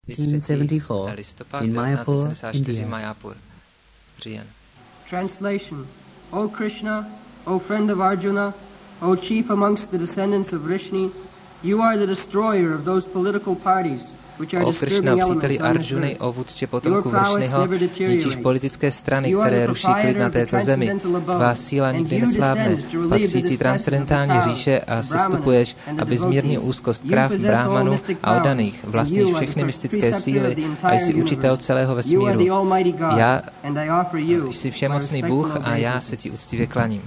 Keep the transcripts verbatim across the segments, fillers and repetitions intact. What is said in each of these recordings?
nineteen seventy-four in Mayapur, India. Mayapur, Říjen. Translation. O Krishna, O friend of Arjuna, O chief amongst the descendants of Vrishni, you are the destroyer of those political parties which are O Krishna, disturbing elements příteli on this Arjuny, earth. o vůdče potomku Vršnyho, ničíš politické strany, které ruší klid na této zemi. Tvá síla nikdy neslábne. Patří ti transcendentální říše a sestupuješ, aby zmírnil úzkost kráv, bráhmanů a oddaných. Vlastníš všechny mystické síly a jsi učitel celého vesmíru. Já jsi všemocný Bůh a já se ti úctivě klaním.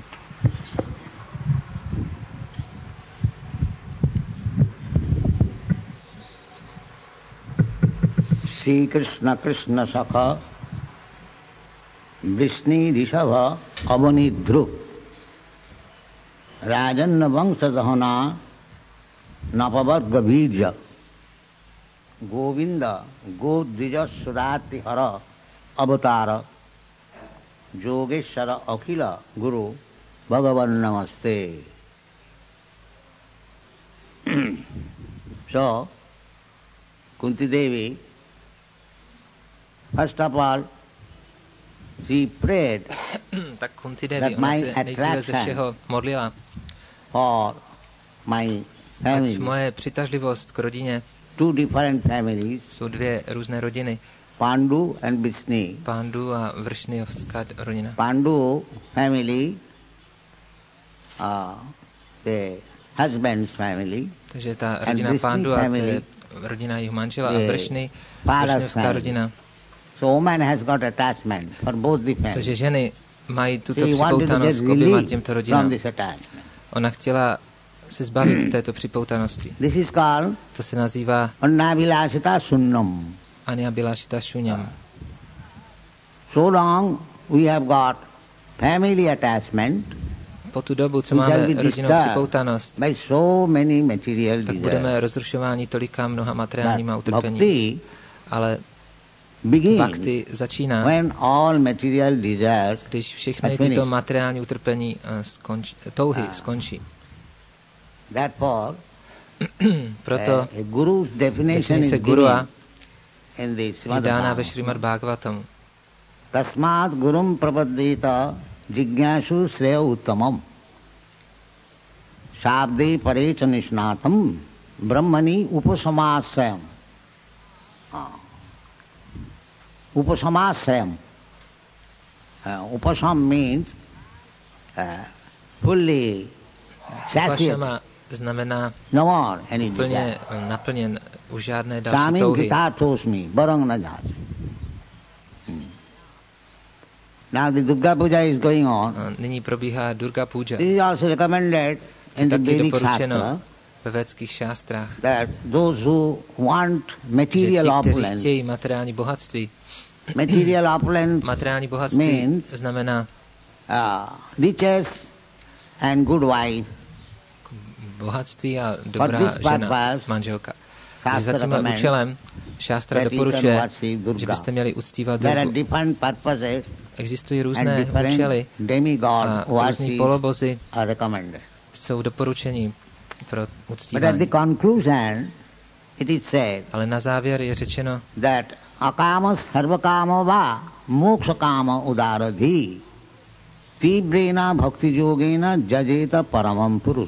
Shri Krishna Krishna Sakha Vrishni Rishabha Avani Dhruv Rajanna Vangsha Dahana Napavarga Virja Govinda Godrija Surati Hara Avatara Yogeshwara Akhila Guru Bhagavan Namaste. So, Kunti Devi, first of all, she prayed tak Kunti Devi, ona se nejdříve ze všeho modlila, for my ať family. moje přitažlivost k rodině, Two different families, jsou dvě různé rodiny, Pandu and Vrishni. Pándu a Vršnyovská rodina. Pandu family, uh, the husband's family, Takže ta rodina Pándu a to je rodina jejich manžela a Vršny, Vršnyovská rodina. So woman has got attachment for both the families. Takže ženy mají tuto She wanted to get připoutanost k oběma relief těmto from rodinám. this attachment. Ona chtěla se zbavit této připoutanosti. This is called To se nazývá Annavilasita Sunnam. Anyabilášita Šunyam. So long we have got family attachment, Po tu dobu, co we shall máme be rodinnou disturbed připoutanost, by so many material tak desires. budeme rozrušováni tolika mnoha materiálníma But utrpení. bhakti Ale begins bhakti začíná, when all material desires když všechny are tyto finished. materiální utrpení eh, skonč, touhy skončí. Therefore, Proto a, a guru's definition is definice given gurua in the je Srimad dána ve Bhagavatam. Šrimad Bhagavatamu. Tasmat gurum prapaddita jignyasu sreya uttamam shabde parecha nishnatam brahmani upasamasrayam. Ah. Upasamasrayam. Uh, upasam means uh, fully satiated, Upašama znamená no more any plně desire. naplněn, už žádné další Kaming touhy. gita tosmi, barang na jhat. Now the Durga Puja is going on. A nyní probíhá Durga Puja. This is also recommended in the Taky Vedic doporučeno Shastra ve védských šástrách, that those who want že ti, material kteří opulence, chtějí materiální bohatství, material opulence materiální bohatství means znamená uh, riches and good wife. bohatství a For dobrá this žena, purpose, manželka. Takže za Shastra tímhle recommends účelem šástra that you can doporučuje, worship Durga. že byste měli uctívat There are Durgu. different purposes Existují and různé different účely demigod a různí worship polobozy are recommended. jsou doporučení pro But at uctívání. the conclusion, it is said Ale na závěr je řečeno, that akama sarvakama va mokshakama udaradhi tibrena bhakti yogena jajeta paramam purush.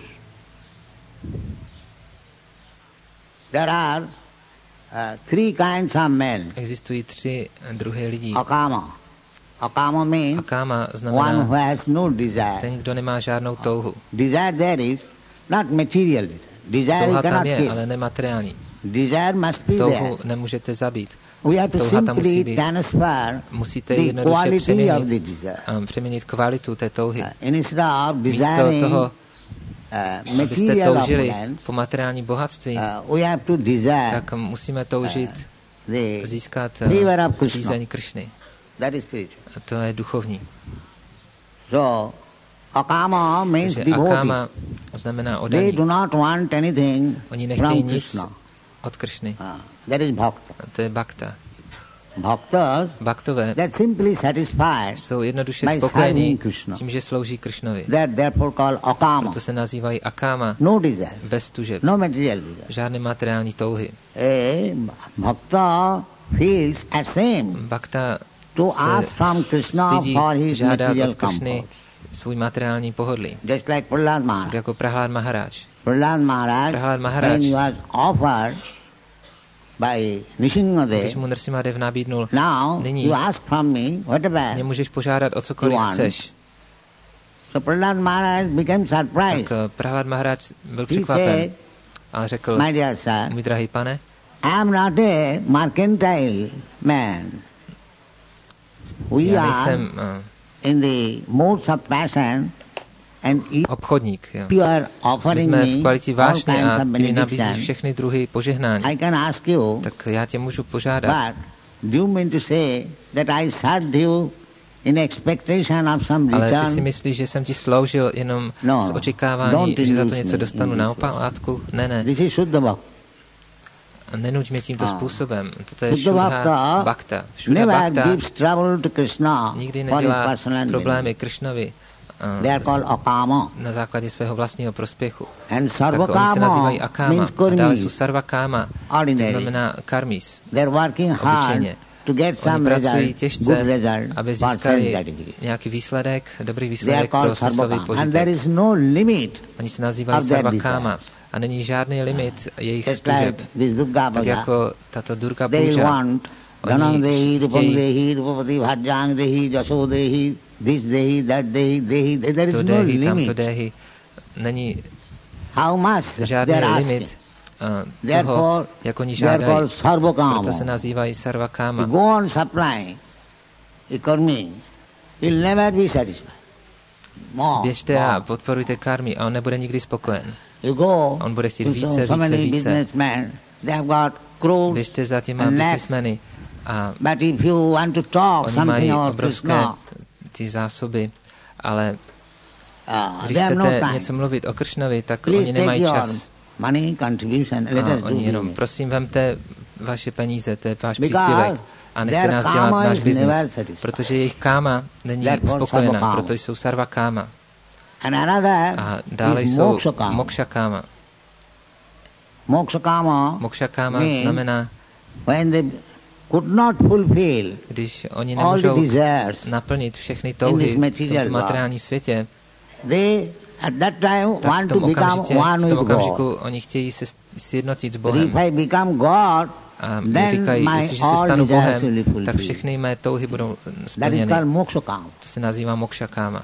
There are uh, three kinds of men. existují tři druhy lidí. Akama. Akama means Akáma one who znamená has no desire. ten, kdo nemá žádnou touhu. Desire there is not material desire. Desire you Touha cannot tam je, kill. ale nemateriální. Desire must be there. Touhu nemůžete zabít. We have to touha tam musí simply být. transfer Musíte the jednoduše quality of přeměnit, the desire. um, přeměnit kvalitu té touhy. Uh, instead of Místo desiring toho, uh, abyste material toužili opulence, po materiální bohatství, uh, we have to desire tak musíme toužit the získat favor uh, of Krishna. přízeň Kršny. That is spiritual. A to je duchovní. So, akama means Takže devotee. akáma znamená They odaní. do not want anything Oni nechtějí from nic Krishna. od Kršny. Uh, that is bhakta. A to je bhakta. Bhaktové jsou jednoduše spokojení tím, že slouží Krišnovi. Proto se nazývají akáma, bez tužeb, žádné materiální touhy. Bhakta se stydí žádat od Krišny svůj materiální pohodlí. Tak jako Prahlad Maharaj. Prahlad Maharaj, když mu Nrsimhadev nabídnul, nyní mě můžeš požádat o cokoliv chceš. Tak Prahlad Maharaj byl překvapen a řekl, můj drahý pane, já nejsem obchodník. Jo. My jsme v kvalitě vášně a ty mi nabízíš všechny druhy požehnání. Tak já tě můžu požádat. Ale ty si myslíš, že jsem ti sloužil jenom z očekávání, že za to něco dostanu na oplátku? Ne, ne. Nenuď mě tímto způsobem. Toto je Šudha Bhakta. Šudha Bhakta nikdy nedělá problémy Krišnovi na základě svého vlastního prospěchu. Tak oni se nazývají akáma a dále jsou sarvakáma, to znamená karmis, obyčejně. Oni pracují těžce, aby získali nějaký výsledek, dobrý výsledek pro smyslový požitek. Oni se nazývají sarvakáma a není žádný limit jejich tužeb. Tak jako tato Durga Puja, oni chtějí to dehi, tamto dehi, není žádný limit uh, toho, jak oni žádají. Proto se nazývají sarvakáma. Běžte a podporujte karmy a on nebude nikdy spokojen. On bude chtít více, více, více. Běžte za těma businessmeny a oni mají obrovské ty zásoby, ale když chcete něco mluvit o Krišnovi, tak oni nemají čas. A oni jenom, prosím, vemte vaše peníze, to je váš příspěvek a nechte nás dělat náš biznis, protože jejich káma není spokojená, proto jsou sarva káma. A dále jsou moksha káma. Moksha káma znamená, když oni nemůžou naplnit všechny touhy v tomto materiálním světě, tak v tom, okamžitě, v tom okamžiku oni chtějí se sjednotit s Bohem. A říkají, jestliže se stanu Bohem, tak všechny mé touhy budou splněny. To se nazývá moksha káma.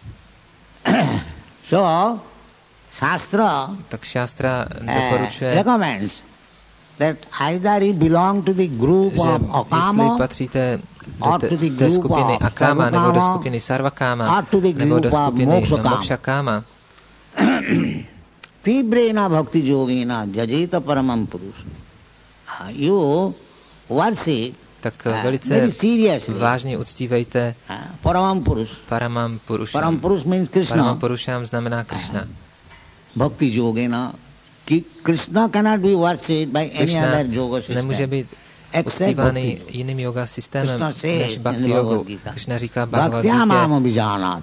Tak šástra doporučuje, that either you belong to the group of Akama, jestli patříte do té, té skupiny Akama, nebo do skupiny Sarvakáma, nebo do skupiny Mokshakáma. Tibrena bhakti yogina jajeta paramam purus. You worship tak velice vážně uctívejte Paramam Purus. Paramam Purusham. Paramam Purus means Krishna. Paramam Purusham znamená Krishna. Bhakti yogina. Krishna cannot be worshipped by any other yoga system. Nemůže být uctívaný jiným yoga systémem než bhakti yogu. Krishna říká Bhagavad Gita.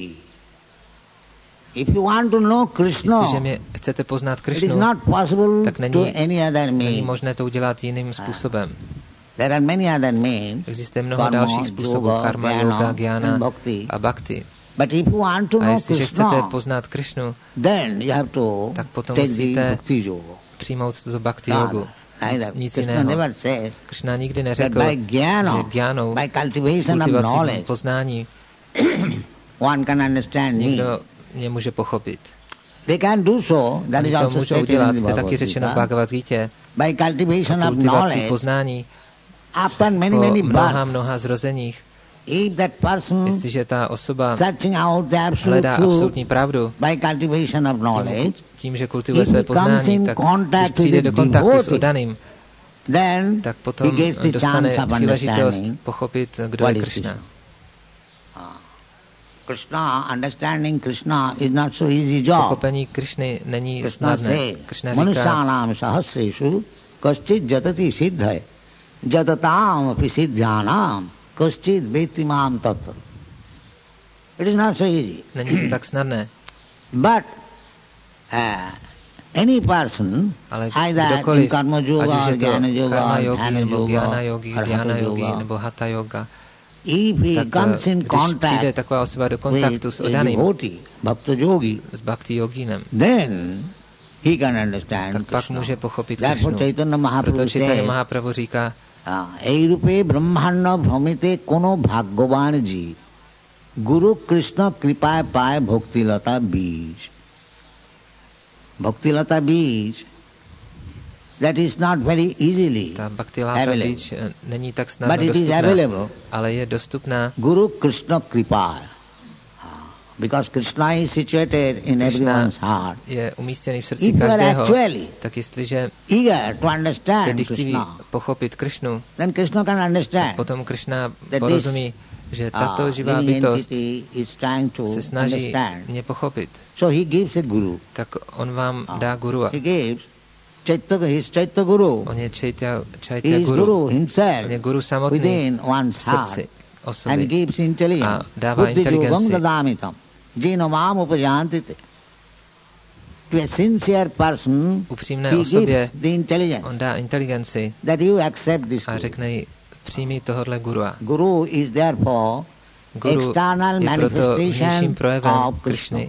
Jestliže mě chcete poznat Krishnu, tak není, není možné to udělat jiným způsobem. Existuje mnoho dalších způsobů, karma, yoga, gyana a bhakti. A jestliže chcete poznat Krishnu, tak potom musíte přijmout tuto bhakti yogu. Nic, nic jiného. Krishna nikdy neřekl, že gyánou, kultivací poznání, někdo mě může pochopit. Oni to můžou udělat, to je taky řečeno v Bhagavad Gita. Kultivací poznání po mnoha, mnoha zrozeních. Jestliže ta osoba hledá absolutní pravdu tím, tím, že kultivuje své poznání, tak když přijde do kontaktu s oddaným, tak potom dostane příležitost pochopit, kdo je Krishna. Pochopení Krishny není snadné. Krishna říká, jatatam apisidhyanam koschid vetimam tattva. It is not so easy. Není to tak snadné. But uh, any person, ale either kdokoliv, in karma yoga, ať už je to jnana yoga, karma yogi, dhyana nebo yoga, gyana yogi, dhyana yogi, nebo hatha yoga, if he tak comes in když contact přijde taková osoba do kontaktu with s a oddaným, devotee, bhakta yogi, s bhakti yoginem, then he can understand tak pak Krishna. může pochopit That's Krishnu. what Chaitanya Mahaprabhu Proto Chaitanya said. Mahaprabhu říká, এই রূপে ব্রহ্মাণ্ড ভ্রমিতে কোনো ভাগ্যবান জীব গুরু কৃষ্ণ কৃপায় পায় ভক্তিলতা বীজ ভক্তিলতা বীজ that is not very easily ta bhaktilata available. bíč není tak But snadno it is dostupná, available. ale je dostupná. Guru Krishna Kripa. Because Krishna is situated in everyone's heart. Je umístěný v srdci If you are každého. actually Tak jestliže eager to jste understand dychtiví Krishna, pochopit Krishnu, then Krishna can tak understand potom Krishna that porozumí, že uh, tato živá living bytost entity is trying to se snaží understand. mě pochopit. So he gives a guru. Tak on vám Uh, dá gurua. He gives Chaitya, his Chaitya Guru. On je Chaitya, He Chaitya is guru. Guru himself On je guru samotný within one's v heart srdci and osoby. gives intelligence. A dává Buddhi yogam inteligenci. dadamitam. Jena mám upajantite. To a sincere person, Upřímné he osobě gives the intelligence on dá inteligenci that you accept this a guru. řekne jí, přijmi tohodle gurua. Guru is therefore Guru external je proto vnějším manifestation projevem of Krishna. Krishny,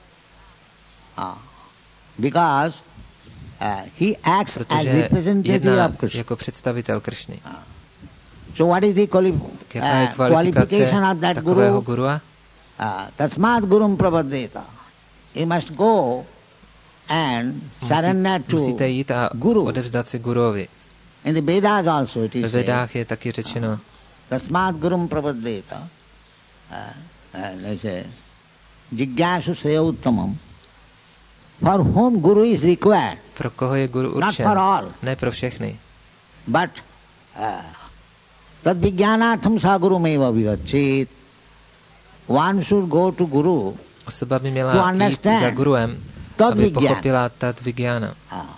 Ah. Because uh, he acts as protože representative jedná of Krishna. jako představitel Krishny. So what is the quali- Jaká je uh, kvalifikace qualification of that takového guru? gurua? Uh, tasmat gurum prabhaddeta. He must go and surrender Musí, to musíte jít a guru. odevzdat se gurovi. In the Vedas also it Ve is said, Vedách je taky řečeno, tasmat gurum prabhaddeta. Uh, and they say, jigyasu saya uttamam. For whom guru is required, pro koho je guru not určen. for all. Ne pro všechny. But uh, tad vijnanatham sa gurumeva vigacchit. One should go to guru Osoba by to měla jít understand za guruem, tad aby vigyan. pochopila tat vigyana.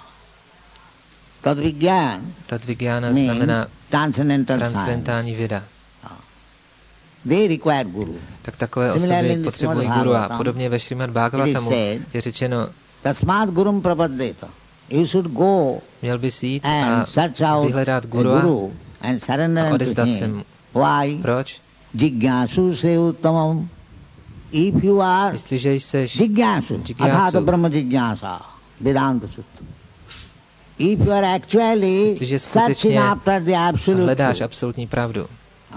Tad vigyan Tat vigyana means znamená transcendental science. transcendentální věda. They require guru. Tak takové Similarly osoby in the potřebují Srimad gurua. Bhagavatam, Podobně ve Srimad it Bhagavatamu is said, je řečeno, Tasmat gurum prapaddeta. You should go měl bys jít a and search out vyhledat a gurua guru and surrender a unto odevzdat se him. mu. Why? Proč? Jigyasu se uttamam. If you are Jestliže jsi Jigyasu, Jigyasu. athata brahma jigyasa, Vedanta Sutta. If you are actually Jestliže searching skutečně after the absolute hledáš truth. absolutní pravdu,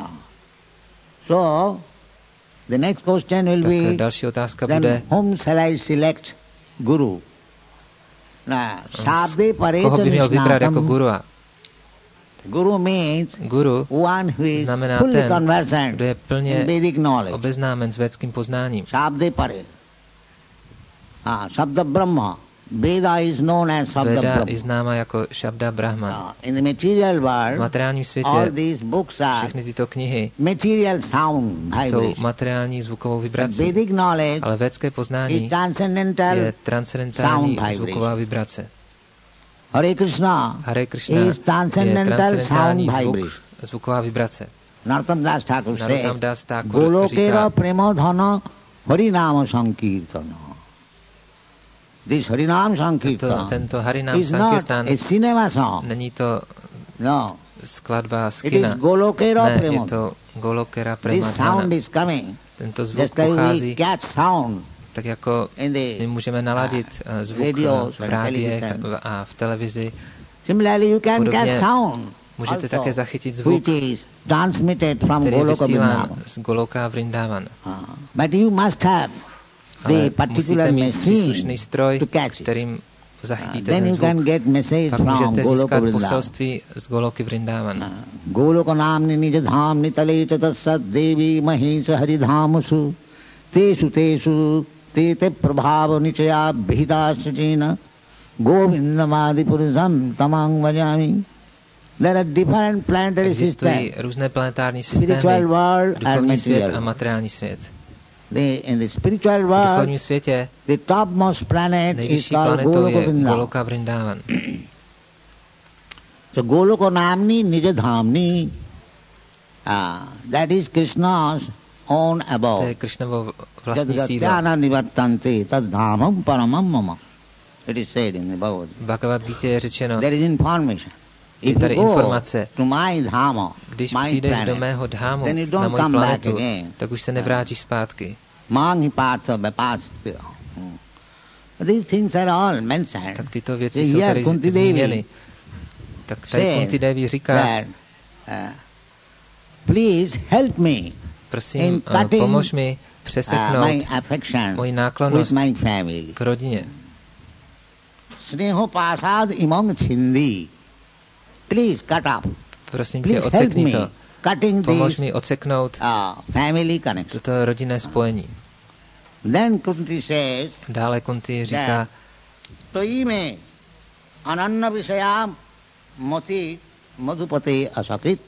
So, the next question will tak be, další otázka then bude, whom shall I select guru? Now, Sabde koho by měl vybrat jako Parechanishnātam. gurua. Guru means Guru one who is znamená fully ten, conversant kdo je in plně Vedic knowledge. obeznámen s védským poznáním. Sabde Pare. Ah, Sabda Brahma. Veda is known as Sabda Veda Brahma. je známa jako Shabda Brahman. Ah, in the material V world, materiálním all světě these books are všechny tyto knihy material sound jsou vibration. materiální zvukovou vibrací, Vedic knowledge ale védské is poznání transcendental je transcendentální sound zvuková vibration. vibrace. Hare Krishna Hare Krishna is je transcendental transcendentální sound zvuk, vibration. zvuková vibrace. Narottam Das Thakur Narottam said, Das Thakur Golokera říká, premodhana harinama sankirtana. This harinam tento, sankirtana tento Harinam is not Sankirtan a cinema song. není to No, skladba z it kina. is Golokera Ne, je premodhana. to Golokera This sound Premadhana. is coming. Tento zvuk Just like we pochází catch sound tak jako in the my můžeme naladit eh, zvuk radios v and rádiích television. a v televizi. Similarly, you can Podobně catch sound můžete also, také zachytit zvuk, which is transmitted from který je Goloka vysílán Vrindavan. z Goloka Vrindavan. Ah, But you must have Ale the particular musíte mít machine příslušný stroj, to catch it. kterým Ah, zachytíte Then ten you can zvuk. get message Pak from můžete Goloka získat Vrindavan. poselství z Goloky Vrindavan. Goloka námni niž dhámni tale chatasat devi mahisa haridhamusu tesu tesu tete prabhava nichaya bhidasajena govindamadi purusham tamang vajami. There are different planetary Existují systems, různé planetární spiritual systémy, world and duchovní svět material a world. materiální svět. The, in the spiritual V world, duchovním světě the topmost planet is nejvyšší called planetou Goloka je Vrindavan. Goloka Vrindavan. So Goloka Namni Nijadhamni, uh, that is Krishna's own abode. To je Krishnovo vlastní sídlo. Jadgatyana nivartanti tad dhamam paramam mama. It is said in the Bhagavad Gita. V Bhagavad Gita je řečeno, there is information. je tady informace. To my dhama, když my přijdeš planet, do mého dhámu, then you na don't moji come back planetu, again. tak už se nevrátíš zpátky. Mangi partha bapasya. These things are all mentioned. Tak tyto věci jsou tady zmíněny. Tak tady Kunti Devi říká, that, uh, please help me prosím, uh, pomož mi přeseknout uh, moji náklonnost k rodině. Sneho pasad imam chindi. Please cut up. Prosím tě, odsekni to. Pomož mi odseknout uh, toto rodinné spojení. Then Kunti says, dále Kunti říká, to ime ananna visaya moti madhupati asakrit.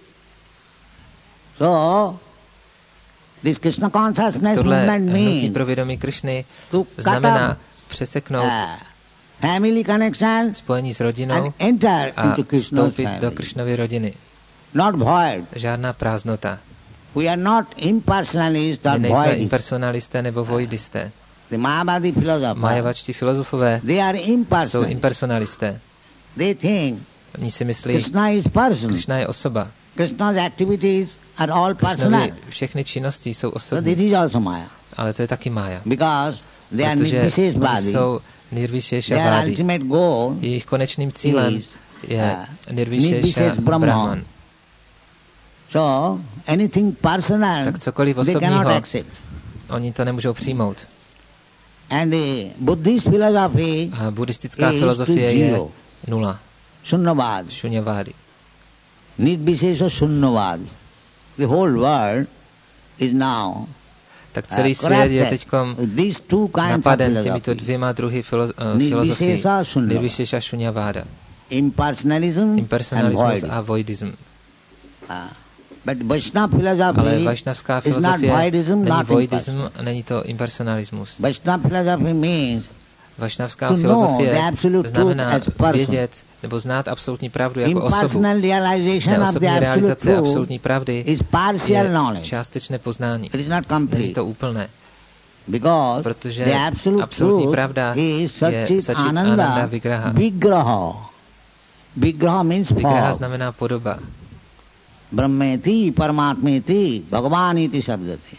So, this Krishna consciousness movement means hnutí pro vědomí Krišny znamená přeseknout family connection, spojení s rodinou a vstoupit do Krišnovy rodiny. Not void. Žádná prázdnota. We are not impersonalists or My nejsme voidists. impersonalisté nebo voidisté. The Mayavadi philosophers, Majavačtí filozofové they are jsou impersonalisté. They think Oni si myslí, Krishna is person. Krishna je osoba. Krishna's activities are all personal. Krishnovi všechny činnosti jsou So this osobní. is also Maya. Ale to je taky Maya. Because they are Protože Nirvisheshvadi. oni jsou Nirvishesha Their Vádi. ultimate goal Jejich konečným cílem is, je uh, Nirvishesha Nirvishesh Brahman. Brahman. So anything personal Tak cokoliv they cannot osobního, accept. oni to nemůžou přijmout. And the Buddhist philosophy A buddhistická is filozofie to je zero. nula. Sunnavad. Šuňavády. Nirvishesha Sunnavad. The whole world is now Tak celý svět je teďkom napaden těmito dvěma druhy filo, uh, filozofii. Nirvishesha Šuňaváda. Impersonalism, Impersonalismus a voidism. Uh, but Vaishnava philosophy Ale vašnavská is not filozofie voidism, není not voidism, impersonalism. není to impersonalismus. Vaishnava philosophy means Vašnavská to know filozofie the absolute znamená truth as person. vědět nebo znát absolutní pravdu jako osobu. impersonal realization of the Neosobní absolute realizace truth absolutní pravdy is partial je knowledge. částečné poznání. It is not Není complete. to úplné, Because protože the absolute absolutní truth pravda is je Satchit Satchit Ananda Ananda Vigraha. Vigraha. Vigraha means Vigraha form. znamená podoba. Brahmeti, Paramatmeti, Bhagavaniti Sabdati.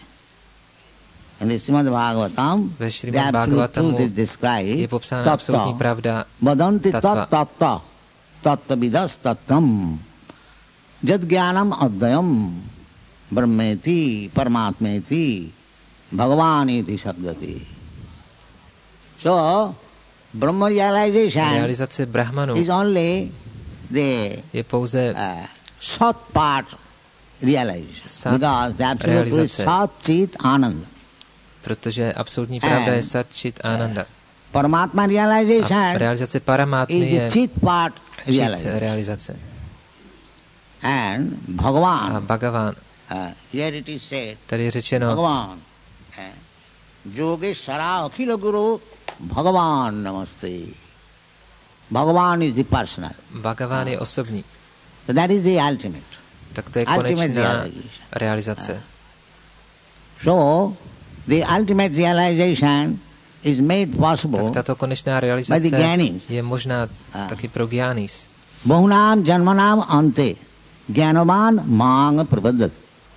In the Srimad Bhagavatam, Ve the Šrimad absolute Bhagavatamu truth is described. je popsána absolutní Tattva. pravda Vadanti tattva. tat tatta, tatta vidas tattam, jad jnanam advayam, brahmeti, paramatmeti, bhagavaniti sabdati. So, Brahma realization Realizace Brahmanu is only the je pouze uh, short part realization. Sat Because the absolute truth is realizace. Sat Chit Ananda. protože absolutní pravda je Satchit Ananda. Paramatma A realization realizace Paramátmy is the je Chit part Chit realization. realizace. And A Bhagavan, Bhagavan, uh, here it is said, tady je řečeno, Bhagavan, uh, Yogeshwara Akhila Guru, Bhagavan Namaste. Bhagavan is the personal. Bhagavan je osobní. So that is the ultimate. Tak to je Ultimate konečná realization. realizace. So, the ultimate realization is made possible Tak tato konečná by the realizace Gyanis. je možná taky pro Gyanis. Bahunam janmanam ante jnanavan mang prabhadat.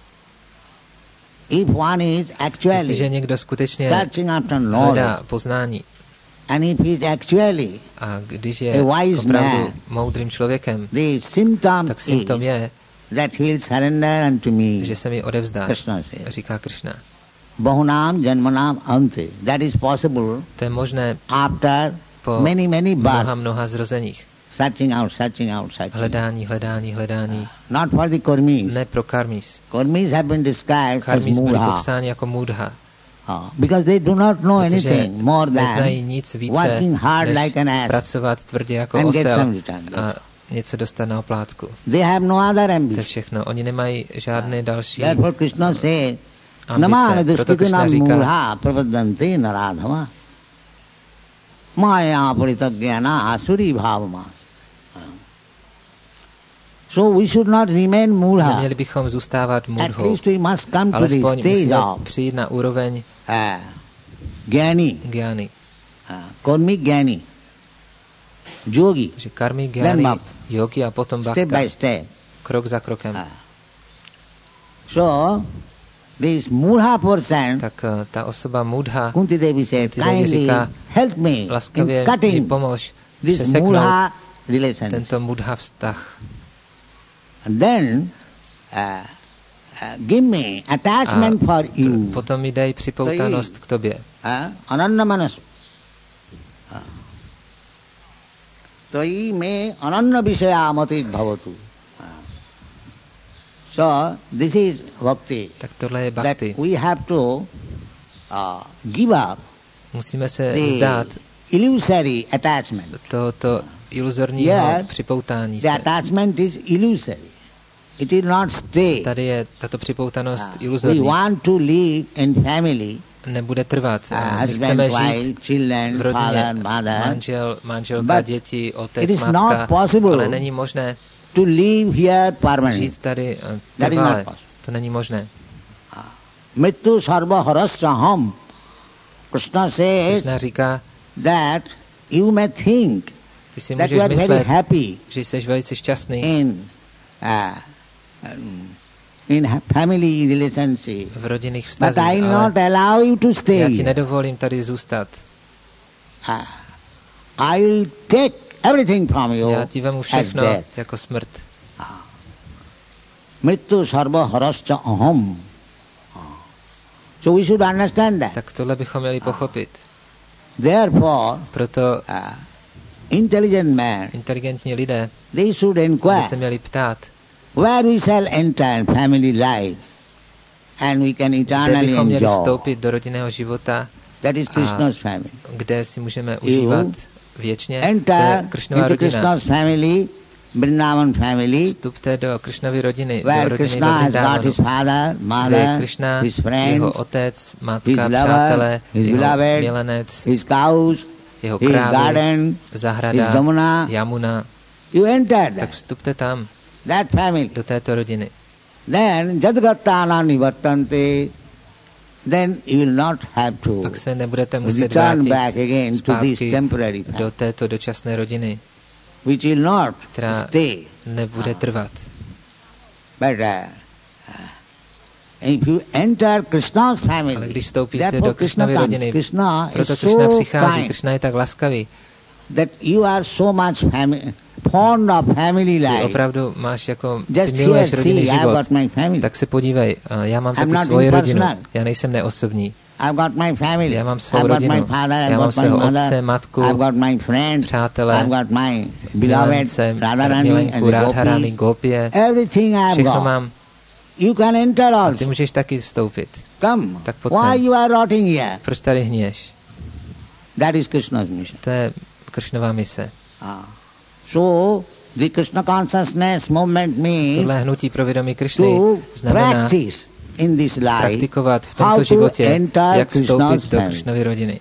If one is Jestliže actually někdo skutečně searching after knowledge, hledá poznání and if he is actually a když a je wise opravdu man, moudrým člověkem, the symptom tak symptom is je, that he will surrender unto me. že se mi odevzdá, Krishna says. říká Krishna. Bahunam janmanam ante. That is possible To je možné after po many, many mnoha, births. mnoha zrozeních. Searching out, searching out, searching. Hledání, hledání, hledání. Not for the Kurmis. Ne pro karmis. Kurmis have been described as Karmis byli mudha. popsáni jako mudha. Uh, because they do not know Protože anything more neznají than nic více, working hard než like an ass pracovat tvrdě jako and get osel some return. a něco dostat na oplátku. They have no other To je ambition. všechno. Oni nemají žádné další Therefore Krishna says, ambice. Namāna Proto Krishna dushkitinam říká, mūঢ়ā pravaddanti narādhama māyā paritaggyana asuri bhavamās. So we should not remain mudha. Neměli bychom zůstávat mudhou. At least we must come to the Alespoň stage musíme of přijít na úroveň uh, Gyani, Gyani. uh, Karmic Gyani, Yogi, Že karmi, then gyani, bhakta, yogi a potom step bhakta. by step. Krok za krokem. Uh, so, this mudha person, Tak uh, ta osoba mudha, Kunti Devi said, Kunti Devi kindly říká, help me in laskavě mi cutting pomož this přeseknout mudha relation. tento mudha vztah. And then, uh, uh, give me attachment A for you. potom mi dej připoutanost k tobě. Uh, ananda manas. Uh, Toi me ananda vishaya matit bhavatu. Uh, So, this is bhakti. Tak tohle je That bhakti. we have to uh, give up Musíme se the vzdát illusory attachment. tohoto iluzorního Here, připoutání the se. attachment is illusory. It will not stay. Tady je tato připoutanost Uh, we iluzorní. want to live in family, Nebude trvat. uh, My husband, chceme wife, žít children, v rodině, father, mother, manžel, manželka, But děti, it otec, is not matka, possible ale není možné to live here permanently. žít tady uh, That is trvale. not possible. To není možné. Mrityu sarva harasaham. Krishna says Krishna říká, that you may think ty si that you můžeš are very myslet, happy že jsi velice šťastný in uh, um, in ha- family relationship, v rodinných but vztazích, I will ale not allow you to já stay. ti nedovolím tady zůstat. Uh, I will take everything from you Já ti vemu as všechno death. jako smrt. Mrityu sarva harascha aham. So we should understand that. Tak tohle bychom měli pochopit. Therefore, Proto uh, intelligent man, inteligentní lidé they should by inquire se měli ptát, where we shall enter family life and we can kde eternally bychom měli enjoy. vstoupit do rodinného života, That is Krishna's family. kde si můžeme užívat věčně. To je Enter Krishnova into rodina. Krishna's family, Vrindavan family, Vstupte do Krishnovy rodiny, do where rodiny do Krishna has got Vrindavanu, his father, kde je mother, Krishna, his jeho friends, otec, his matka, lover, přátelé, his jeho beloved, milenec, his cows, jeho his krávy, garden, his zahrada, Jamuna. Jamuna. You enter Tak that, vstupte tam, that family. do této rodiny. Then jadgattana nivartante, then you will not have to Pak se nebudete muset return back vrátit again to this zpátky temporary do family, této dočasné rodiny, which will not která stay. nebude trvat. But uh, if you enter Krishna's family, Ale když vstoupíte therefore do Krishna Krishnovy comes. rodiny, Krishna proto is Krishna so přichází, kind Krishna je tak laskavý. that you are so much fami- fond of family Ty life. opravdu máš jako, ty Just miluješ here, rodinný see, I've život. got my family. Tak se podívej, uh, já mám I'm taky not svoji rodinu. impersonal. Já nejsem neosobní. I've got my family. Já mám svou I've got my rodinu. father, I've Já mám got my svého mother, otce, matku, I've got my friends, přátele, I've got my beloved milence, Radharani and milenku, the Radharani, gopis. Gopie. Everything I've Všechno got. mám. You can enter A ty also. můžeš taky vstoupit. Come. Tak pojď Why sem. you are rotting here? Proč tady hněš? That is Krishna's mission. To je Krishnova mise. Ah. So, the Krishna consciousness movement means Tohle hnutí pro vědomí Krišny to znamená practice in this life praktikovat v how tomto to životě, enter jak Krishna's vstoupit do family. Krišnovy rodiny.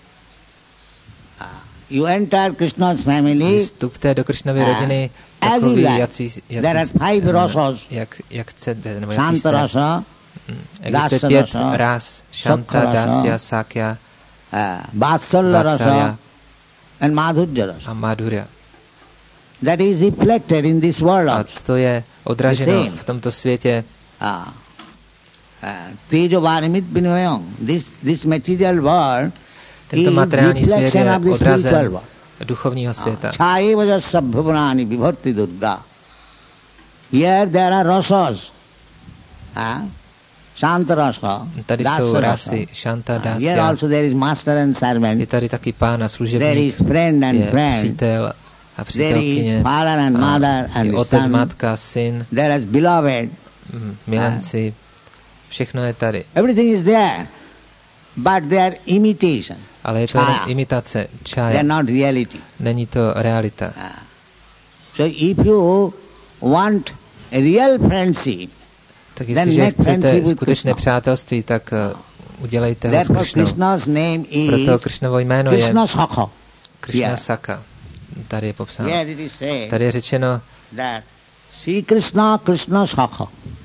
You enter Krishna's family Vstupte do Krišnovy Ah. rodiny as you takový, like. jací, There are jací, five eh, rasas. jak, jak chcete, nebo jací Shanta jste. rasa, Mm, Existuje Dasa pět rasa, ras, Shanta, Sakha rasa, Dasya, Sakya uh, Vatsalya rasa, Vatsalya and Madhurya rasa. a Madhurya. That is reflected in this world A also. to je odraženo The same. v tomto světě. Ah. Uh, Tejo Varimit Vinayam. This, this material world Tento is materiální svět reflection je of the spiritual odrazem world. duchovního světa. Chai vaja sabhavani vibharti durga. Here there are rasas. Ah? Shanta rasa, Tady Dasa jsou rasa. rasy, Shanta, Ah, Here Dasya. also there is master and Je servant. tady taky pán a There služebník. is friend and Je friend. přítel a There is přítelkyně. father and a mother and je the otec, son. matka, syn, There is beloved. mm, milenci. Všechno je tady. Everything is there. But they are imitation. Ale je to Chaya. jenom imitace, They čája. are not reality. Není to realita. Ah. So if you want a real friendship, Tak Then jestliže make friendship chcete with skutečné Krishna. přátelství, tak uh, udělejte ho s therefore Krišnou. Krishna's name is Proto Krišnovo jméno je Krishna Sakha. Krishna Yeah. Saka. Tady je popsáno. Here it is said Tady je řečeno, that See Krishna, Krishna Sakha.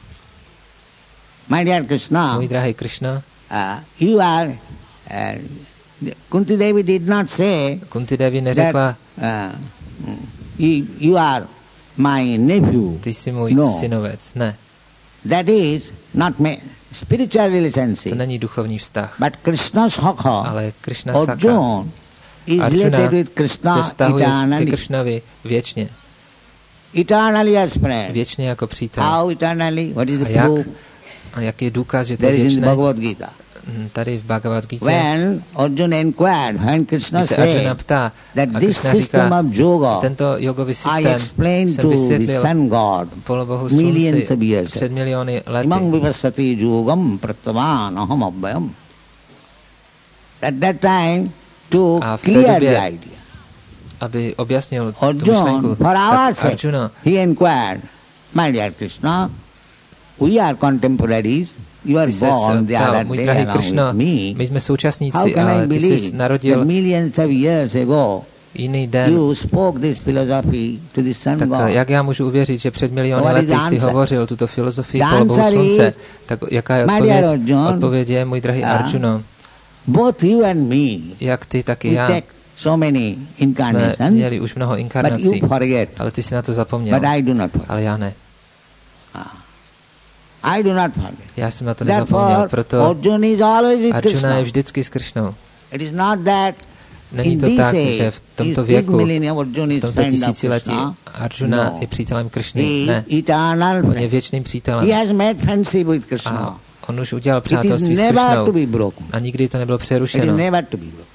My dear Krishna, můj drahý Krishna, uh, you are, uh, Kunti Devi did not say Kunti Devi neřekla, that, uh, you, you are my nephew. Ty jsi můj no. synovec. Ne. That is not me, spiritual relationship. To není duchovní vztah. But Krishna Sakha, ale Krishna Sakha, Arjuna, is Arjuna related with Krishna se vztahuje eternally. ke Krishnovi věčně. Eternally as friend. Věčně jako přítel. How eternally? What is the a jak, proof? a jaký je důkaz, že to je There is in věčné? Bhagavad Gita. Tady v Bhagavad Gita, When Arjuna inquired, when Krishna se Arjuna said ptá, that a this Krishna system říká, of yoga tento jogový I systém explained jsem to the vysvětlil sun god polobohu millions slunci of years před miliony lety. Imam vipassati yogam prattavan aham abhyam. At that time to A v té clear době, the idea. aby objasnil tu Arjuna, myšlenku, for our tak sake, Arjuna he inquired, my dear Krishna, we are contemporaries, you are ty se born the ptal, other můj day drahý along Krishna, with me. my jsme How současníci, can I ale ty jsi believe narodil that millions of years ago jiný den. you spoke this philosophy to the sun Tak god? jak já můžu uvěřit, že před miliony What is lety the si answer? hovořil tuto filozofii The polobohu answer slunce? is, Tak jaká je my odpověď? dear Arjuna, Odpověď je, můj drahý uh, Arjuno, Both you and me, jak ty, tak i we já take so many jsme incarnations, měli už mnoho but inkarnací, you forget, ale ty si na to zapomněl, but I do not forget. ale já ne. I do not forget. Já jsem na to nezapomněl, Therefore, proto Arjuna is always with Arjuna Krishna. je vždycky s Krishnou. It is not that Není in to this tak, age, že v tomto is věku, this millennium Arjuna v is tomto friend of tisíciletí Krishna. Arjuna No. je přítelem He Krishny. Ne, is eternal on je friend. věčným přítelem. He has made friendship with A Krishna. on už udělal It is přátelství s never to Krishnou be broken. a nikdy to nebylo It is přerušeno. never to be broken.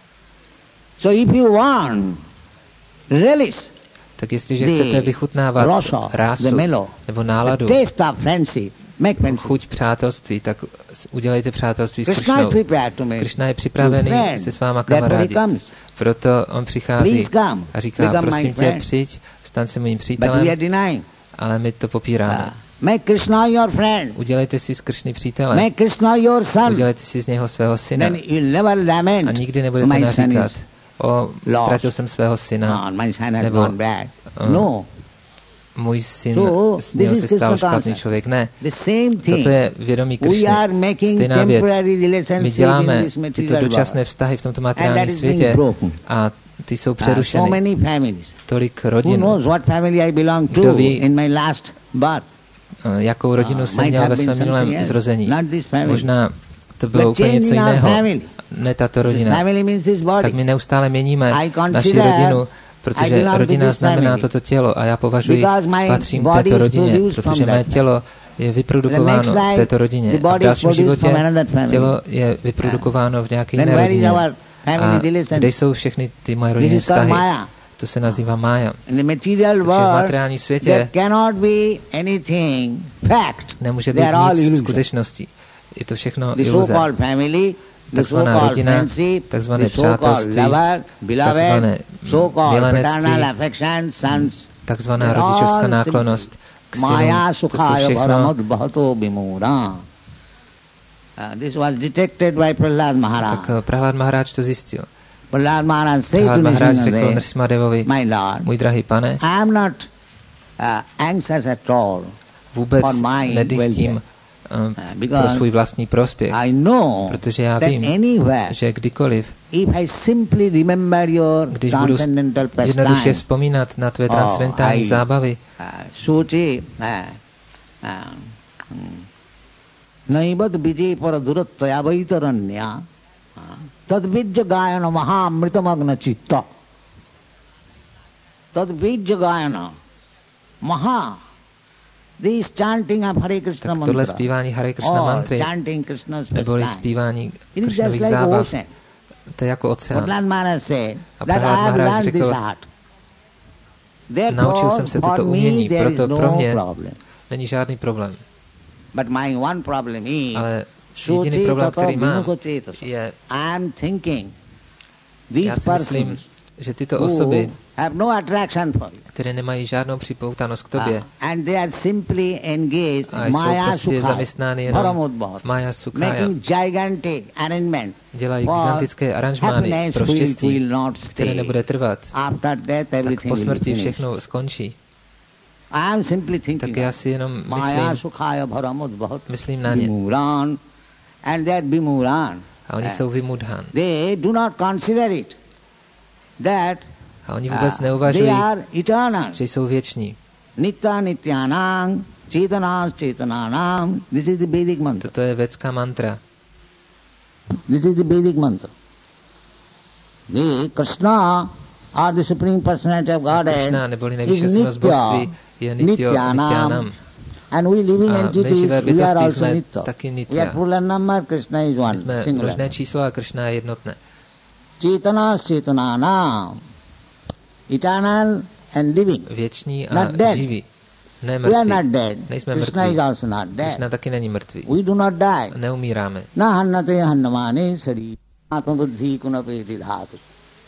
So if you want relish Tak jestliže the chcete vychutnávat rasa, the rásu mellow, nebo the náladu, taste of friendship, make friendship. chuť přátelství, tak s- udělejte přátelství s Krishna is Krishnou. prepared to make Krishna je připravený you friend. se s váma Therefore he kamarádit. comes. Proto on přichází Please come, a říká, become my prosím tě, friend. přijď, stan se mým But we přítelem, are denying. ale my to popíráme. Uh, make Krishna your friend. Udělejte si z Krishny přítele. Make Krishna your son. Udělejte si z něho svého syna. Then you'll never lament. A nikdy nebudete my son naříkat, is o, lost. ztratil jsem svého syna, No, my son has nebo, gone bad. uh, No. můj syn So, z něho this se is stal Krishna špatný concept. člověk. Ne, The same thing. toto je vědomí We Krishny. are making Stejná věc. temporary My relationships in děláme this tyto material dočasné world. vztahy v tomto And materiálním that is being světě broken. a ty jsou Uh, so přerušeny. many families. Tolik Who rodin. knows what family I belong to Kdo ví, in my last birth? uh, jakou rodinu Uh, jsem might měl have ve been svém minulém something else, zrození. not this family. Možná to bylo But úplně change něco in our jiného. family. Ne tato The rodina. family means this body. Tak my neustále měníme I naši consider rodinu, I protože belong to rodina this znamená family. toto tělo a já považuji, Because my patřím body této is rodině, produced protože from mé that tělo je vyprodukováno The next v této rodině. the A v body is dalším produced životě from another family. tělo je vyprodukováno v nějaké Then jiné where is rodině. our family A relation? kde jsou všechny ty moje This rodinné is called vztahy? Maya. To se nazývá mája. In the material Takže v world, materiálním there světě cannot be anything fact. nemůže být They are all nic illusion. skutečností. Je to všechno The iluze. so-called family, the Takzvaná so-called rodina, friendship, takzvané the so-called přátelství, lover, beloved, takzvané so-called milenectví, paternal affection, sons. takzvaná They're rodičovská all náklonnost k Maya synům. To jsou sukhaya všechno. bharamad bhato bimura. Uh, this was detected by Prahlad Maharaj. Tak Prahlad Maharaj to zjistil. Prahlad Maharaj said to Prahlad Maharaj řekl Nrsimhadev, Nrsimhadevovi, my lord, můj drahý pane, I am not uh, anxious at all vůbec for my nedychtím welfare. um, because pro svůj vlastní prospěch, I know protože já that vím, anywhere, že kdykoliv, if I simply remember your když budu transcendental jednoduše pastime, vzpomínat na tvé Oh, transcendentální I- zábavy, uh, Suchi, uh, uh, Naivad vijay para durattaya vaitaranya tadvijya gayana maha amritamagna chitta tadvijya gayana maha this chanting of Hare Krishna tak tohle mantra zpívání Hare Krishna or mantry, chanting Krishna's neboli pastime, zpívání it is just Krishnových like zábav, ocean. to je jako oceán. Prahlad Maharaj said A that I Prahlad have Maharaj learned this řekl, art. naučil jsem se Therefore, toto for me umění, there is proto no pro mě problem. není žádný problém. But my one problem is Ale jediný problém, který mám, je, I am thinking já these si myslím, persons že tyto who osoby, have no attraction for you, které nemají žádnou připoutanost k tobě, uh, and they are simply engaged a in jsou Maya prostě Sukhaya, zaměstnány jenom Paramodbhav, Maya Sukhaya, making gigantic arrangement dělají for gigantické aranžmány happiness pro which štěstí, will not které stay. nebude trvat. After death Tak everything po will be smrti finished. všechno skončí. tak já si jenom myslím, myslím na ně. A oni jsou vimudhan. A oni vůbec neuvažují, že jsou věční. Nitya nityanang, chetana chetananam. This is the Vedic mantra. Toto je védská mantra. This is the Vedic mantra. The Krishna or the Supreme Personality of Godhead Krishna, neboli nejvyšší osobnost božství, je nityo, nityanam. And we living entities, we are also nitya. Taky nitya. We are plural number, Krishna is one. My jsme množné číslo a Krishna je jednotné. Chetana chetananam. Eternal and living. Věční a živý. Ne mrtví. We are not dead. Nejsme Krishna mrtví. is also not dead. Krishna taky není mrtvý. We do not die. Neumíráme. Na hannate hannamane sari atmabuddhi kunapeti dhatu.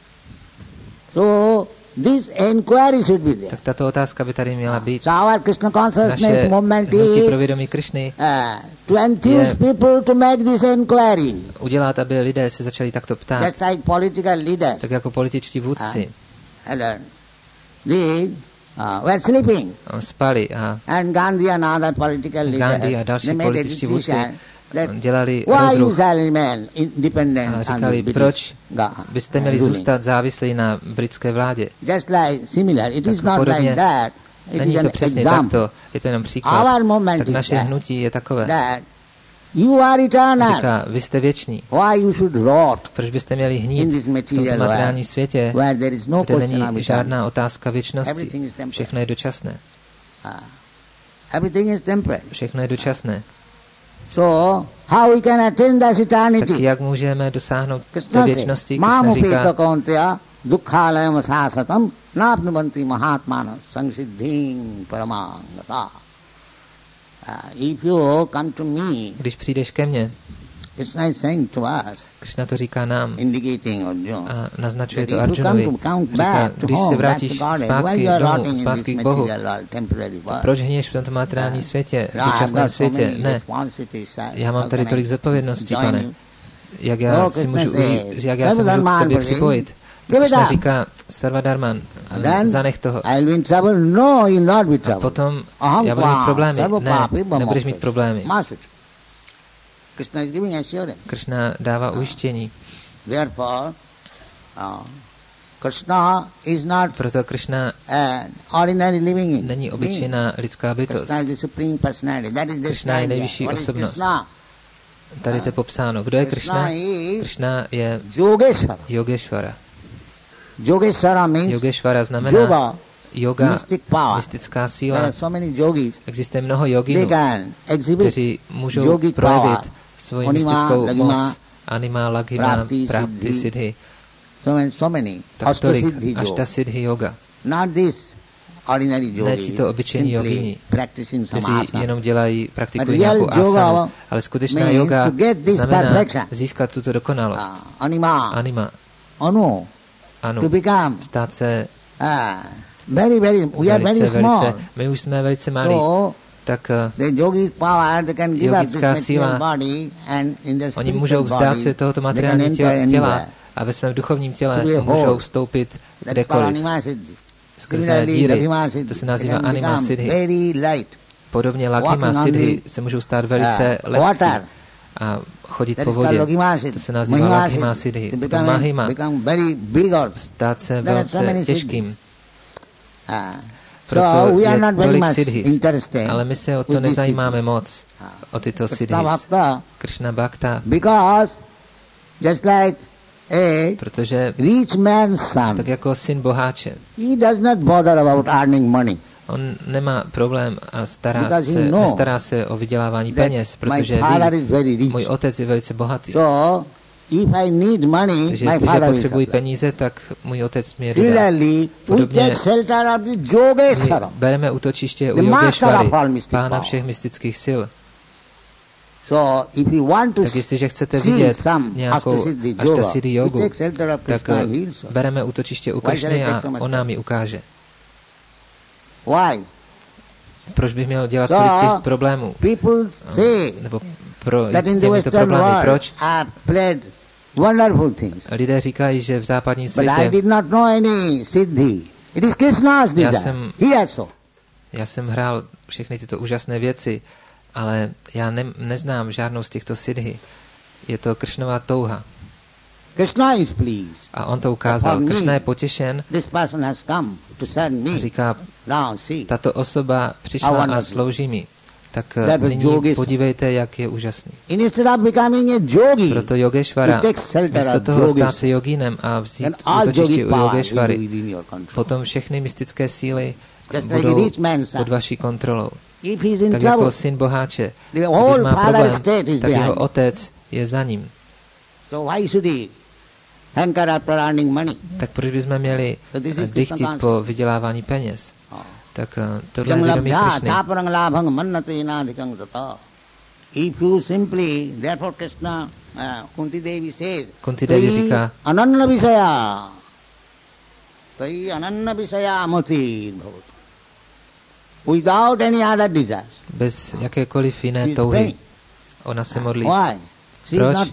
So this inquiry should be there. Tak tato otázka by tady měla být. So our Krishna consciousness Naše movement hnutí pro is vědomí Krishny uh, to enthuse people to make this inquiry. Udělat, aby lidé se začali takto ptát. Just like political leaders. Tak jako političtí vůdci. Uh, they uh, were sleeping. Spali a And Gandhi and other political leaders. Gandhi a další političtí vůdci dělali why rozruch a říkali, proč byste měli zůstat závislí na britské vládě. Just like similar, it is not podobně, like that. It není is to an přesně example. takto, je to jenom příklad. Our moment Tak naše is hnutí je takové. that you are eternal. Říká, vy jste věční. Why you should rot Proč byste měli hnít in this v tomto material materiální world, světě, where there is no kde question of není eternity. žádná otázka věčnosti. Everything is temporary. Všechno je dočasné. Ah. Everything is temporary. Všechno je dočasné. So, how we can attain this eternity? Tak jak můžeme dosáhnout do Krishna věčnosti? says, Krishna Mamupeta říká, kaunteya dukkhalayam sasatam napnubanti mahatmana samsiddhim paramangata. Uh, if you come to me, když přijdeš ke mně, Krishna is saying to us, Krishna to říká nám indicating Arjuna, a naznačuje that to if you come Arjunovi. to count Říká, back to když se home, back vrátíš to God, why zpátky you are domů, rotting in zpátky this k Bohu, material world, temporary world? proč hníješ v tomto materiální světě, v No, I've dočasném got so světě? many Ne, responsibilities, já mám how tady can I tolik zodpovědností, join pane. you? Jak já No, si můžu, Krishna ují- says, jak já se můžu k Sarvadharman tobě Prati, připojit? give it Krishna up. říká, Sarvadharman, Then zanech toho. I'll be in trouble. No, you'll not be A trouble. potom Aham já budu mít kvam, problémy. sarva Ne, papi bhamo nebudeš mít problémy. Masuch. Krishna is giving assurance. Krishna dává ujištění. Therefore, uh, Krishna is not Proto Krishna an ordinary living being. není obyčejná lidská bytost. Krishna is the supreme personality. That is the Krishna je nejvyšší What is osobnost. Krishna? Tady to je popsáno. Kdo je Krishna? Krishna is Krishna je Yogeshwara. Yogeshvara. Yogeshwara means Yogeshvara znamená yoga, yoga, mystic power. mystická There síla. are so many yogis. Existuje mnoho They joginů, can exhibit kteří můžou yogic projevit power. svoji Anima, mystickou lagima, moc. Anima, lagima, prapti, prapti, siddhi. siddhi. So many, so many. Tak tolik. Ashtasiddhi yoga. Aštasiddhi yoga. Not this ordinary Ne yogis, tito obyčejní simply jogini, practicing some kteří asana. jenom dělají, praktikují But real nějakou yoga asanu. Ale skutečná means yoga to get this znamená perfection. získat tuto dokonalost. Ah, anima, Anima, anu, to anu, become stát se ah, very, very, we are velice, very small. velice, my už jsme velice malí, So, tak uh, the yogic power, they can give up this Yogická material síla, body and in the oni spiritual můžou vzdát body, se tohoto they can materiálního enter těla, těla anywhere. a ve svém duchovním těle Through a můžou hole. vstoupit That's called kdekoliv. anima siddhi. Skrze Similarly, díry, lagima siddhi. to se They nazývá can anima become siddhi. very light. Podobně lagima Walking on siddhi the, se můžou stát velice uh, lehcí water. a chodit That po is called vodě. lagima siddhi. To se nazývá Mahima lagima siddhi. siddhi. They To become, mahima, become very big or stát se there are so velice many těžkým. siddhis. Ah. Proto So we are je not very tolik much siddhis. interested Ale my se o to with these nezajímáme siddhis. moc, o tyto Krishna siddhis. Bhakta, Krishna Bhakta, because just like a protože rich man's son, tak jako syn boháče, he does not bother about earning money. on nemá problém a stará Because se, he know nestará se o vydělávání that peněz, my protože father ví, is very rich. můj otec je velice bohatý. So, if I need money, Takže my jestliže father will potřebuji supply. peníze, tak můj otec mě je dodá. Similarly, we Podobně take shelter of the My Yogeshwara, bereme útočiště u the master Yogeshvary, of all mystic pána power. všech mystických sil. So, if you want to Tak jestliže chcete see vidět some nějakou Ashtasiddhi yoga, Ashtasiddhi you jogu, take shelter of tak Krishna, uh, he will show. bereme útočiště u Why shall I Krišny take a so much on nám ji ukáže. Why? Proč bych měl dělat So, tolik těch problémů? People say Nebo pro that in the těmito Western problémy. world Proč? are played wonderful things. Lidé říkají, že v západním But I světě did not know any siddhi. It is Krishna's Já desire. jsem- He has so. já jsem hrál všechny tyto úžasné věci, ale já ne, neznám žádnou z těchto siddhi. Je to Kršnova touha. Krishna is pleased. A on to ukázal. Kršna je potěšen a říká, tato osoba přišla a slouží mi. Tak nyní podívejte, jak je úžasný. Proto Yogeshvara, místo toho stát se jogínem a vzít útočiště u Yogeshvary, potom všechny mystické síly budou pod vaší kontrolou. Tak jako syn boháče, když má problém, tak jeho otec je za ním. Tak proč bychom měli dychtit po vydělávání peněz? Tak tohle je vědomí Kršny. Kunti Devi říká, bez jakékoliv jiné touhy. Ona se modlí. Proč?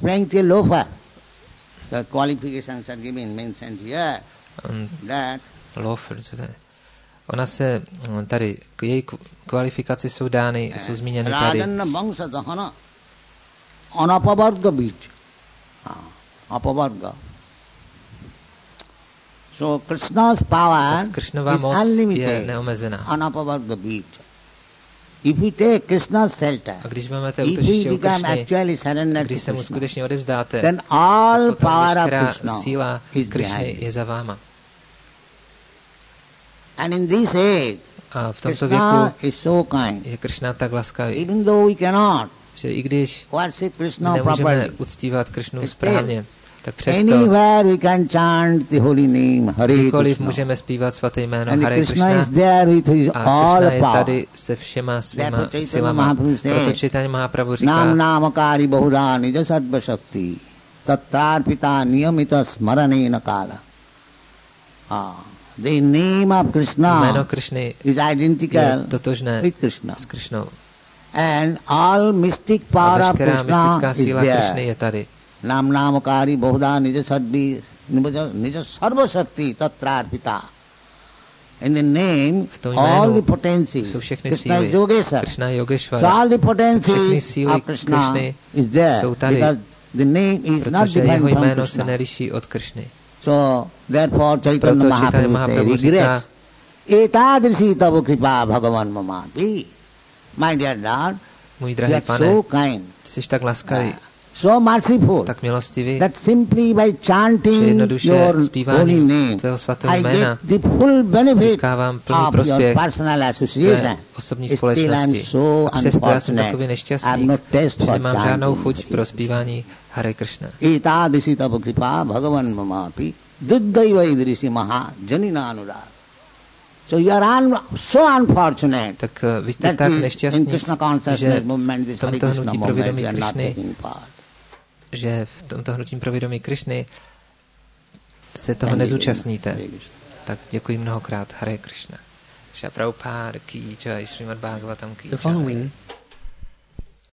The qualifications are given, mentioned here. That lofer, ona se tady, její kvalifikace jsou dány, jsou zmíněny tady. Anapavarga beach. Apavarga. So Krishna's power is unlimited. Anapavarga beach. If you take Krishna's shelter, a když vezmete útočiště u Kršny, když se mu skutečně odevzdáte, then all tak potom power of veškerá Krishna síla is Kršny je za váma. And in this age, a v tomto Krishna věku is so kind. je Kršna tak laskavý, Even though we cannot že i když worship Krishna nemůžeme properly, uctívat Kršnu správně, tak přesto anywhere we can chant the holy name Hare kdykoliv Krishna. můžeme zpívat svaté jméno And Hare Krishna Krishna is there with his a all Kršna je power. tady se všema svýma Therefore Chaitanya silama. Mahaprabhu said, Proto Chaitanya Mahaprabhu říká, Nam namakari bahuda nija sattva shakti tatrarpita niyamita smaranena kala. Ah, the name of Krishna jméno Kršny is je identical totožné with Krishna. s Kršnou. And all mystic A power of veškerá Krishna mystická is síla Kršny there. je tady. Nam namakari bahuda nija sattvi nija sarva shakti tatrarpita. In the name, V tom all jménu the potencies. jsou všechny Krishna síly. is Yogeshwara. Kršna je So Yogeshvara. all the Všechny potencies síly of Krishna Kršny is there jsou tady, because the name is not protože different jeho from jméno se Krishna. neliší od Kršny. So therefore Chaitanya Proto Chaitanya Mahaprabhu Mahaprabhu said, říká, regrets. Etadrisi tava kripa bhagavan mamati. My dear Lord, můj you drahý are pane, so kind, jsi tak laskavý, so merciful, tak milostivý, that simply by že chanting jednoduše your holy zpíváním name, tvého svatého I jména get the full benefit získávám plný of your prospěch personal tvé association. osobní Still I'm společnosti. so A přesto já jsem unfortunate. takový I have nešťastný, no taste že for nemám žádnou chuť chanting. pro zpívání Hare Krishna. Etadrisi tava kripa bhagavan mamapi duddaiva idrisi maha janina anurag. So you are un, so unfortunate Tak uh, vy jste that tak is in nešťastní, Krishna že consciousness movement, this v Hare tomto Krishna hnutí pro movement, vědomí you are not Krishny, taking part. že v tomto hnutí pro vědomí Krishny se toho Thank you. nezúčastníte. Hare Krishna. Tak děkuji mnohokrát. Hare Krishna. Shri Prabhupada ki jai, Srimad Bhagavatam ki The jai. following